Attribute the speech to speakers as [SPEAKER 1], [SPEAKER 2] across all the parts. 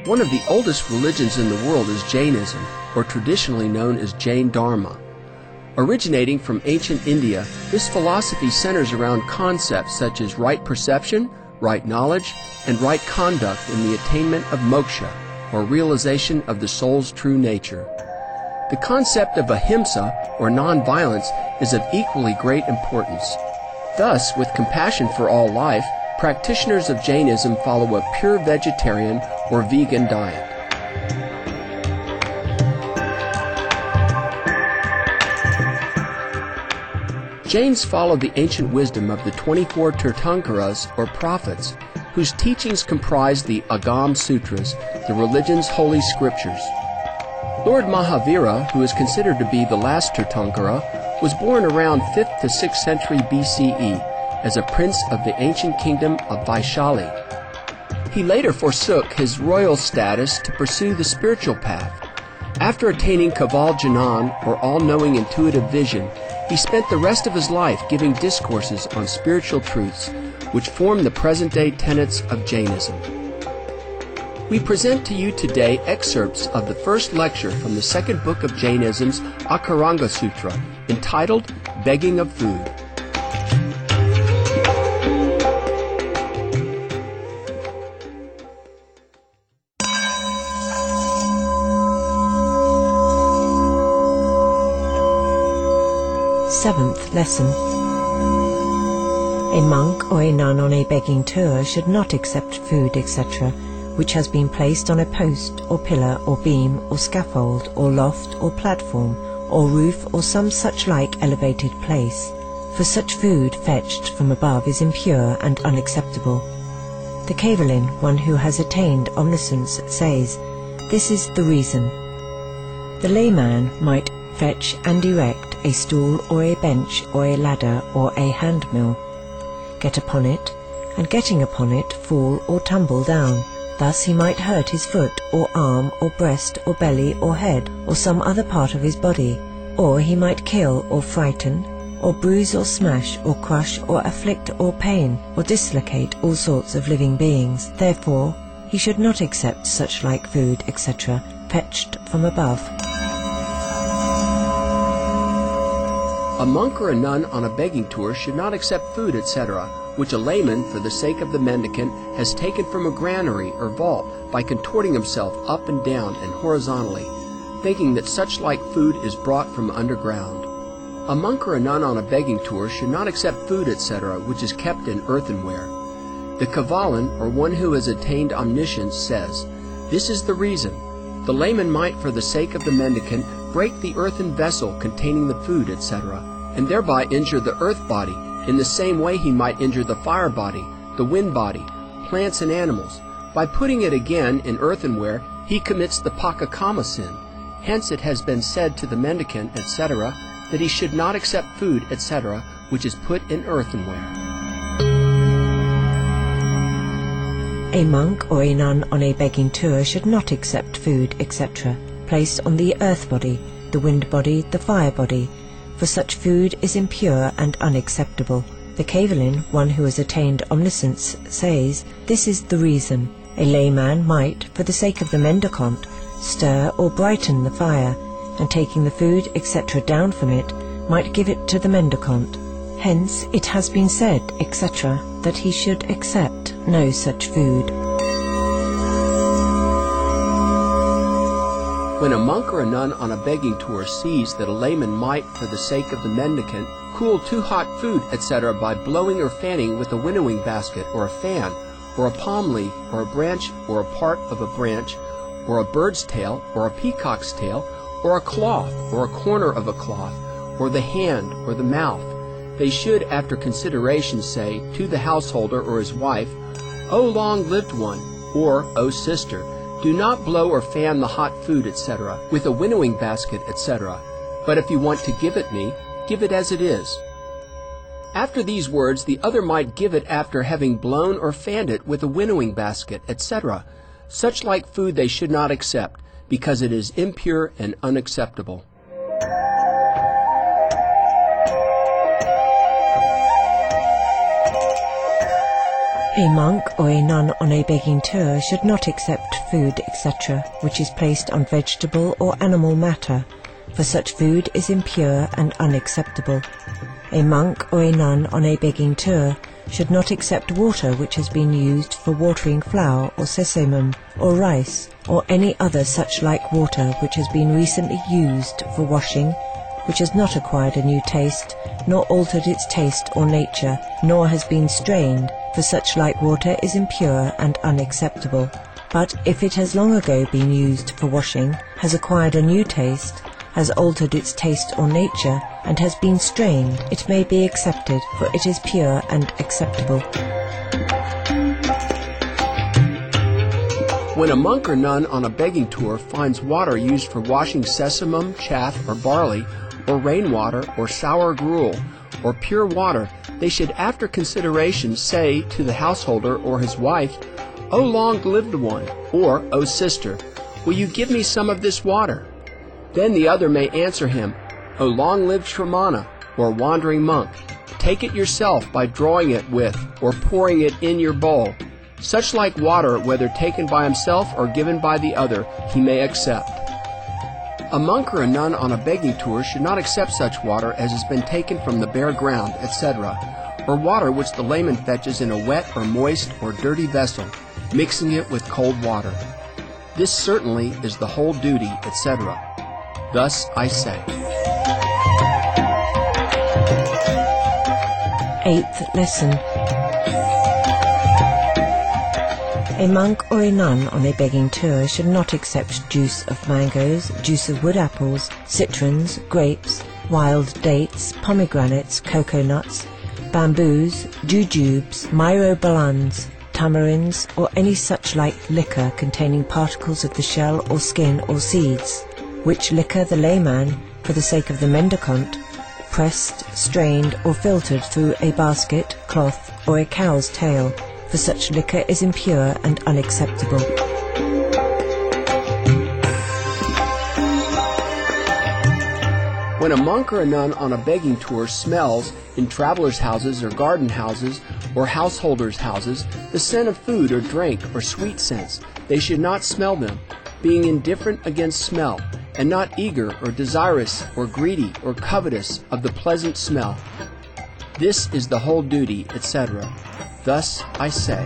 [SPEAKER 1] One of the oldest religions in the world is Jainism, or traditionally known as Jain Dharma. Originating from ancient India, this philosophy centers around concepts such as right perception, right knowledge, and right conduct in the attainment of moksha, or realization of the soul's true nature. The concept of ahimsa, or non-violence, is of equally great importance. Thus, with compassion for all life, practitioners of Jainism follow a pure vegetarian or vegan diet. Jains follow the ancient wisdom of the 24 Tirthankaras, or prophets, whose teachings comprise the Agam Sutras, the religion's holy scriptures. Lord Mahavira, who is considered to be the last Tirthankara, was born around 5th to 6th century BCE as a prince of the ancient kingdom of Vaishali. He later forsook his royal status to pursue the spiritual path. After attaining Kaval Janan, or all-knowing intuitive vision, he spent the rest of his life giving discourses on spiritual truths, which form the present-day tenets of Jainism. We present to you today excerpts of the first lecture from the second book of Jainism's Akaranga Sutra, entitled Begging of Food.
[SPEAKER 2] Seventh lesson. A monk or a nun on a begging tour should not accept food, etc., which has been placed on a post or pillar or beam or scaffold or loft or platform or roof or some such like elevated place, for such food fetched from above is impure and unacceptable. The Kevalin, one who has attained omniscience, says, "This is the reason." The layman might fetch and erect a stool or a bench or a ladder or a handmill, get upon it, and getting upon it fall or tumble down. Thus he might hurt his foot or arm or breast or belly or head or some other part of his body, or he might kill or frighten, or bruise or smash or crush or afflict or pain or dislocate all sorts of living beings. Therefore he should not accept such like food, etc., fetched from above.
[SPEAKER 1] A monk or a nun on a begging tour should not accept food, etc., which a layman, for the sake of the mendicant, has taken from a granary or vault by contorting himself up and down and horizontally, thinking that such like food is brought from underground. A monk or a nun on a begging tour should not accept food, etc., which is kept in earthenware. The Kavalan, or one who has attained omniscience, says, "This is the reason. The layman might, for the sake of the mendicant, break the earthen vessel containing the food, etc., and thereby injure the earth body, in the same way he might injure the fire body, the wind body, plants and animals. By putting it again in earthenware, he commits the pakakama sin. Hence it has been said to the mendicant, etc., that he should not accept food, etc., which is put in earthenware."
[SPEAKER 2] A monk or a nun on a begging tour should not accept food, etc., placed on the earth body, the wind body, the fire body, for such food is impure and unacceptable. The Kevalin, one who has attained omniscience, says, "This is the reason. A layman might, for the sake of the mendicant, stir or brighten the fire, and taking the food, etc., down from it, might give it to the mendicant. Hence it has been said, etc., that he should accept no such food."
[SPEAKER 1] When a monk or a nun on a begging tour sees that a layman might, for the sake of the mendicant, cool too hot food, etc., by blowing or fanning with a winnowing basket or a fan, or a palm leaf, or a branch, or a part of a branch, or a bird's tail, or a peacock's tail, or a cloth, or a corner of a cloth, or the hand, or the mouth, they should, after consideration, say to the householder or his wife, "O long-lived one," or "O sister, do not blow or fan the hot food, etc., with a winnowing basket, etc., but if you want to give it me, give it as it is." After these words, the other might give it after having blown or fanned it with a winnowing basket, etc. Such like food they should not accept, because it is impure and unacceptable.
[SPEAKER 2] A monk or a nun on a begging tour should not accept food, etc., which is placed on vegetable or animal matter, for such food is impure and unacceptable. A monk or a nun on a begging tour should not accept water which has been used for watering flour or sesamum or rice, or any other such like water which has been recently used for washing, which has not acquired a new taste, nor altered its taste or nature, nor has been strained, for such like water is impure and unacceptable. But if it has long ago been used for washing, has acquired a new taste, has altered its taste or nature, and has been strained, it may be accepted, for it is pure and acceptable.
[SPEAKER 1] When a monk or nun on a begging tour finds water used for washing sesamum, chaff, or barley, or rainwater, or sour gruel, or pure water, they should after consideration say to the householder or his wife, "O long-lived one," or "O sister, will you give me some of this water?" Then the other may answer him, "O long-lived Shramana," or wandering monk, "take it yourself by drawing it with, or pouring it in your bowl." Such like water, whether taken by himself or given by the other, he may accept. A monk or a nun on a begging tour should not accept such water as has been taken from the bare ground, etc., or water which the layman fetches in a wet or moist or dirty vessel, mixing it with cold water. This certainly is the whole duty, etc. Thus I say.
[SPEAKER 2] 8th lesson. A monk or a nun on a begging tour should not accept juice of mangoes, juice of wood apples, citrons, grapes, wild dates, pomegranates, cocoa nuts, bamboos, jujubes, myrobalans, tamarinds, or any such like liquor containing particles of the shell or skin or seeds, which liquor the layman, for the sake of the mendicant, pressed, strained, or filtered through a basket, cloth, or a cow's tail, for such liquor is impure and unacceptable.
[SPEAKER 1] When a monk or a nun on a begging tour smells, in travelers' houses or garden houses or householders' houses, the scent of food or drink or sweet scents, they should not smell them, being indifferent against smell, and not eager or desirous or greedy or covetous of the pleasant smell. This is the whole duty, etc. Thus I say.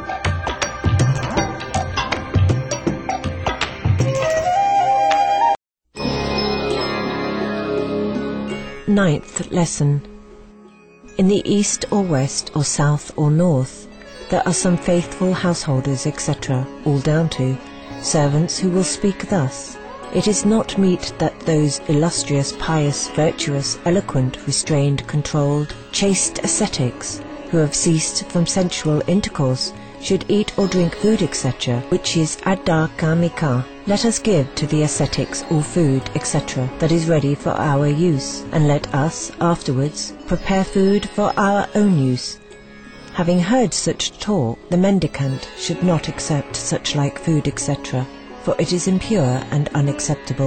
[SPEAKER 2] 9th lesson. In the east or west or south or north, there are some faithful householders, etc., all down to servants who will speak thus: "It is not meet that those illustrious, pious, virtuous, eloquent, restrained, controlled, chaste ascetics, who have ceased from sensual intercourse, should eat or drink food, etc., which is adakamika. Let us give to the ascetics all food, etc., that is ready for our use, and let us, afterwards, prepare food for our own use." Having heard such talk, the mendicant should not accept such like food, etc., for it is impure and unacceptable.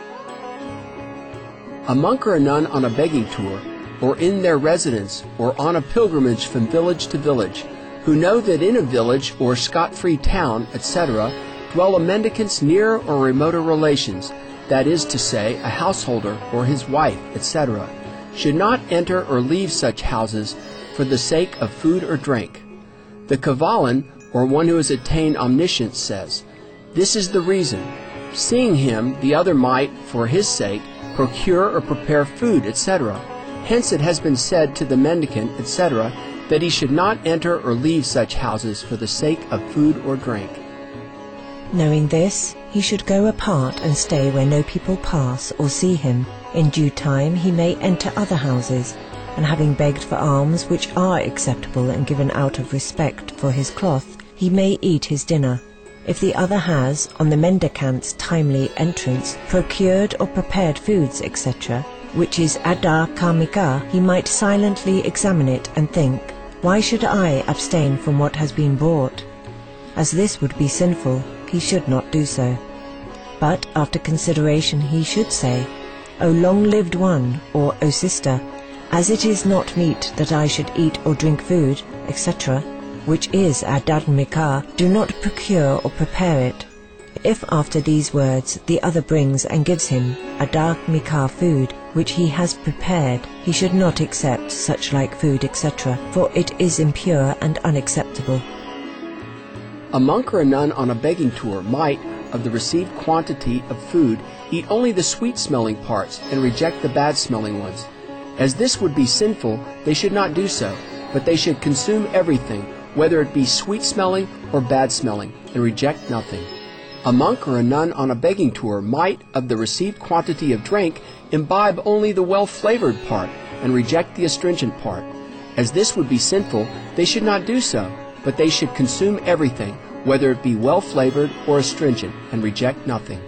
[SPEAKER 1] A monk or a nun on a begging tour, or in their residence, or on a pilgrimage from village to village, who know that in a village or scot-free town, etc., dwell a mendicant's near or remoter relations, that is to say, a householder or his wife, etc., should not enter or leave such houses for the sake of food or drink. The Kavalan, or one who has attained omniscience, says, "This is the reason. Seeing him, the other might, for his sake, procure or prepare food, etc. Hence it has been said to the mendicant, etc., that he should not enter or leave such houses for the sake of food or drink."
[SPEAKER 2] Knowing this, he should go apart and stay where no people pass or see him. In due time he may enter other houses, and having begged for alms which are acceptable and given out of respect for his cloth, he may eat his dinner. If the other has, on the mendicant's timely entrance, procured or prepared foods, etc., which is adakamika, he might silently examine it and think, "Why should I abstain from what has been brought?" As this would be sinful, he should not do so. But after consideration he should say, "O long-lived one," or "O sister, as it is not meet that I should eat or drink food, etc., which is adar mikar, do not procure or prepare it. If after these words the other brings and gives him adar mikar food, which he has prepared, he should not accept such like food, etc., for it is impure and unacceptable.
[SPEAKER 1] A monk or a nun on a begging tour might, of the received quantity of food, eat only the sweet-smelling parts and reject the bad-smelling ones. As this would be sinful, they should not do so, but they should consume everything, whether it be sweet-smelling or bad-smelling, and reject nothing. A monk or a nun on a begging tour might, of the received quantity of drink, imbibe only the well-flavored part and reject the astringent part. As this would be sinful, they should not do so, but they should consume everything, whether it be well-flavored or astringent, and reject nothing.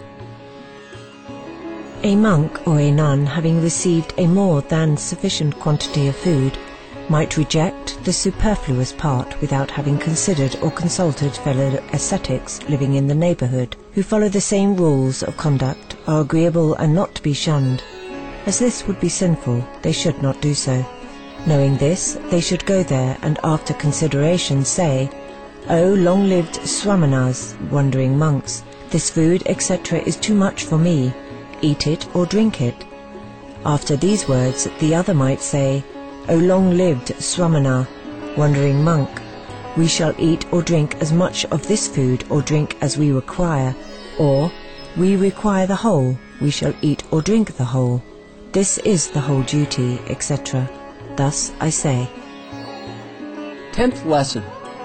[SPEAKER 2] A monk or a nun, having received a more than sufficient quantity of food, might reject the superfluous part without having considered or consulted fellow ascetics living in the neighbourhood, who follow the same rules of conduct, are agreeable and not to be shunned. As this would be sinful, they should not do so. Knowing this, they should go there and after consideration say, O long-lived Swamanas, wandering monks, this food, etc. is too much for me. Eat it or drink it. After these words, the other might say, O long-lived Swamana, wandering monk, we shall eat or drink as much of this food or drink as we require, or we require the whole, we shall eat or drink the whole. This is the whole duty, etc. Thus I say.
[SPEAKER 1] 10th lesson.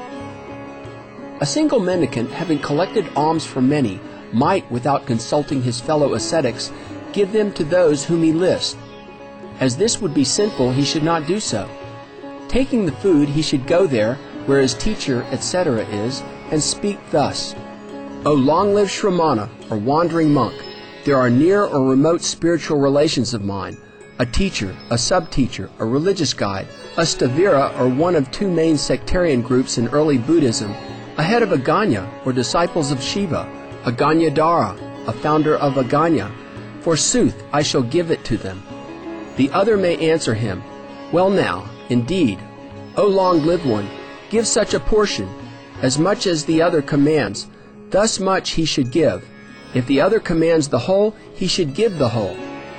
[SPEAKER 1] A single mendicant, having collected alms for many, might, without consulting his fellow ascetics, give them to those whom he lists. As this would be sinful, he should not do so. Taking the food, he should go there, where his teacher, etc. is, and speak thus, O long-lived Shramana, or wandering monk, there are near or remote spiritual relations of mine, a teacher, a sub-teacher, a religious guide, a stavira, or one of two main sectarian groups in early Buddhism, a head of Aganya, or disciples of Shiva, a Ganyadhara, a founder of Aganya. Forsooth, I shall give it to them. The other may answer him, Well now, indeed, O long-lived one, give such a portion, as much as the other commands, thus much he should give. If the other commands the whole, he should give the whole.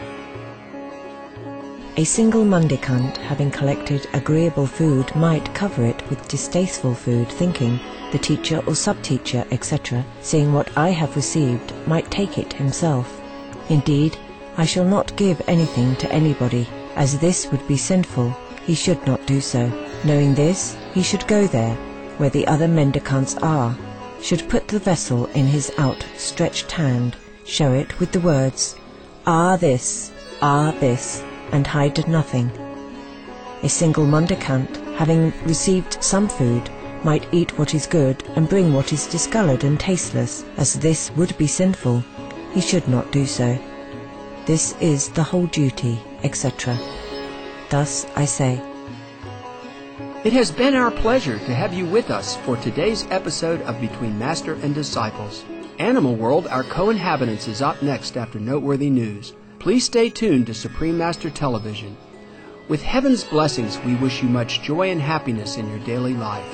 [SPEAKER 2] A single mendicant, having collected agreeable food, might cover it with distasteful food, thinking, the teacher or sub-teacher, etc., seeing what I have received, might take it himself. Indeed, I shall not give anything to anybody, as this would be sinful. He should not do so. Knowing this, he should go there, where the other mendicants are, should put the vessel in his outstretched hand, show it with the words, this, and hide nothing. A single mendicant, having received some food, might eat what is good and bring what is discoloured and tasteless, as this would be sinful. He should not do so. This is the whole duty, etc. Thus I say.
[SPEAKER 1] It has been our pleasure to have you with us for today's episode of Between Master and Disciples. Animal World, Our Co-Inhabitants, is up next after noteworthy news. Please stay tuned to Supreme Master Television. With heaven's blessings, we wish you much joy and happiness in your daily life.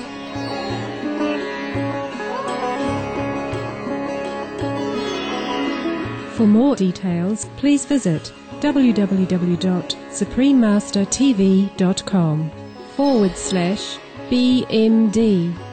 [SPEAKER 3] For more details, please visit www.suprememastertv.com/BMD.